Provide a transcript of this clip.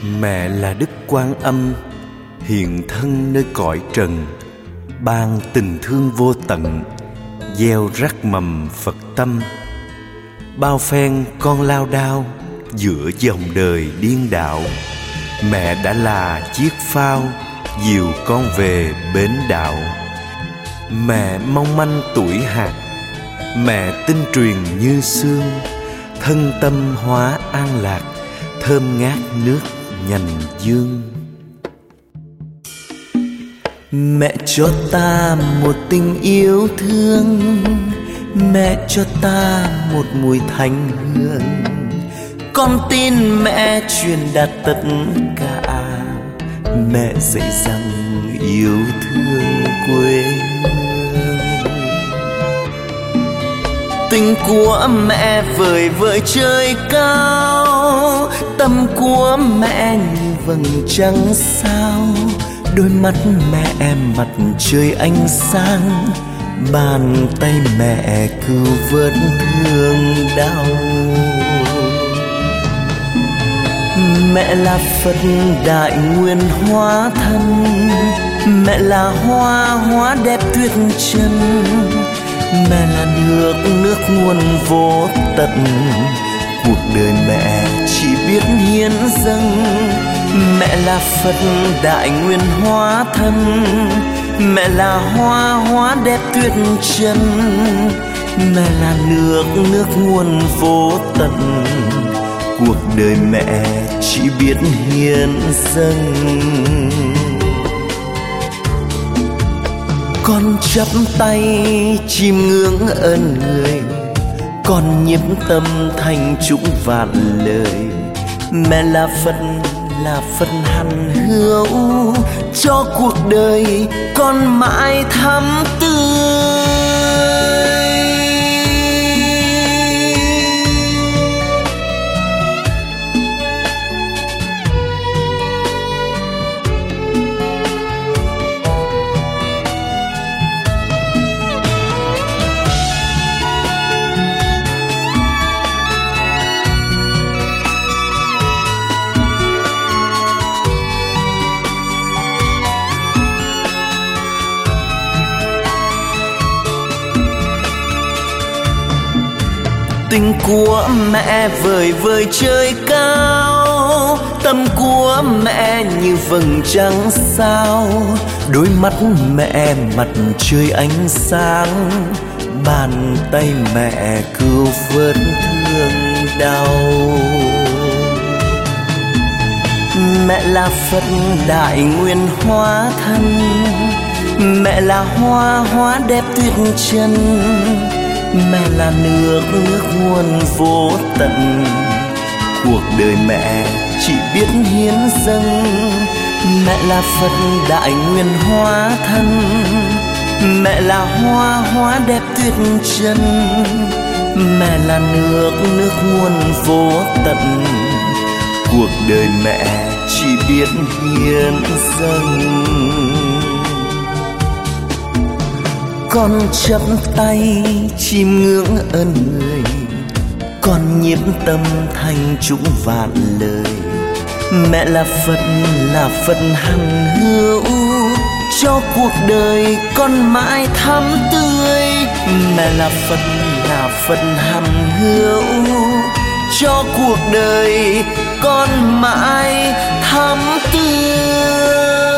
Mẹ là Đức Quan Âm, hiện thân nơi cõi trần, ban tình thương vô tận, gieo rắc mầm Phật tâm. Bao phen con lao đao giữa dòng đời điên đạo, mẹ đã là chiếc phao dìu con về bến đạo. Mẹ mong manh tuổi hạt, mẹ tinh truyền như sương, thân tâm hóa an lạc, thơm ngát nước nhành dương. Mẹ cho ta một tình yêu thương, mẹ cho ta một mùi thanh hương. Con tin mẹ truyền đạt tất cả, mẹ dạy rằng yêu thương quê hương. Tình của mẹ vời vợi trời cao, tâm của mẹ như vầng trăng sao. Đôi mắt mẹ em mặt trời ánh sáng, bàn tay mẹ cứu vớt thương đau. Mẹ là Phật đại nguyện hóa thân, mẹ là hoa hóa đẹp tuyệt trần. Mẹ là nước nguồn vô tận, cuộc đời mẹ chỉ biết hiến dâng. Mẹ là Phật đại nguyện hóa thân, mẹ là hoa hóa đẹp tuyệt trần. Mẹ là nước nguồn vô tận, cuộc đời mẹ chỉ biết hiến dâng. Con chắp tay chiêm ngưỡng ơn người, con nhiếp tâm thành chúc vạn lời. Mẹ là Phật hằng hữu, cho cuộc đời con mãi thắm tươi. Tình của mẹ vời vợi trời cao, tâm của mẹ như vầng trăng sao. Đôi mắt mẹ mặt trời ánh sáng, bàn tay mẹ cứu vớt thương đau. Mẹ là Phật đại nguyện hóa thân, mẹ là hoa hóa đẹp tuyệt trần. Mẹ là nước nguồn vô tận, cuộc đời mẹ chỉ biết hiến dâng. Mẹ là Phật đại nguyện hóa thân, mẹ là hoa hóa đẹp tuyệt trần. Mẹ là nước nguồn vô tận, cuộc đời mẹ chỉ biết hiến dâng. Con chắp tay chiêm ngưỡng ơn người, con nhiếp tâm thành chúc vạn lời. Mẹ là Phật hằng hữu, cho cuộc đời con mãi thắm tươi. Mẹ là Phật hằng hữu, cho cuộc đời con mãi thắm tươi.